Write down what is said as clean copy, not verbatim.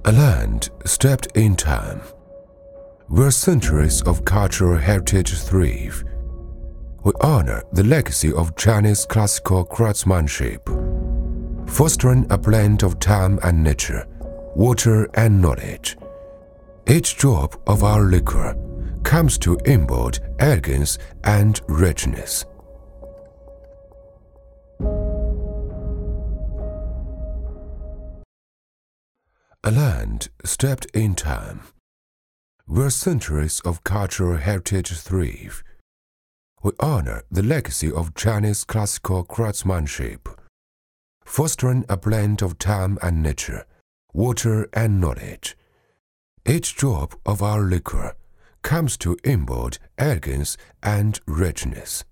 A land steeped in time, where centuries of cultural heritage thrive. We honor the legacy of Chinese classical craftsmanship, fostering a blend of time and nature, water and knowledge. Each drop of our liquor comes to embody elegance and richness. A land steeped in time, where centuries of cultural heritage thrive. We honor the legacy of Chinese classical craftsmanship, fostering a blend of time and nature, water and knowledge. Each drop of our liquor comes to embody elegance and richness.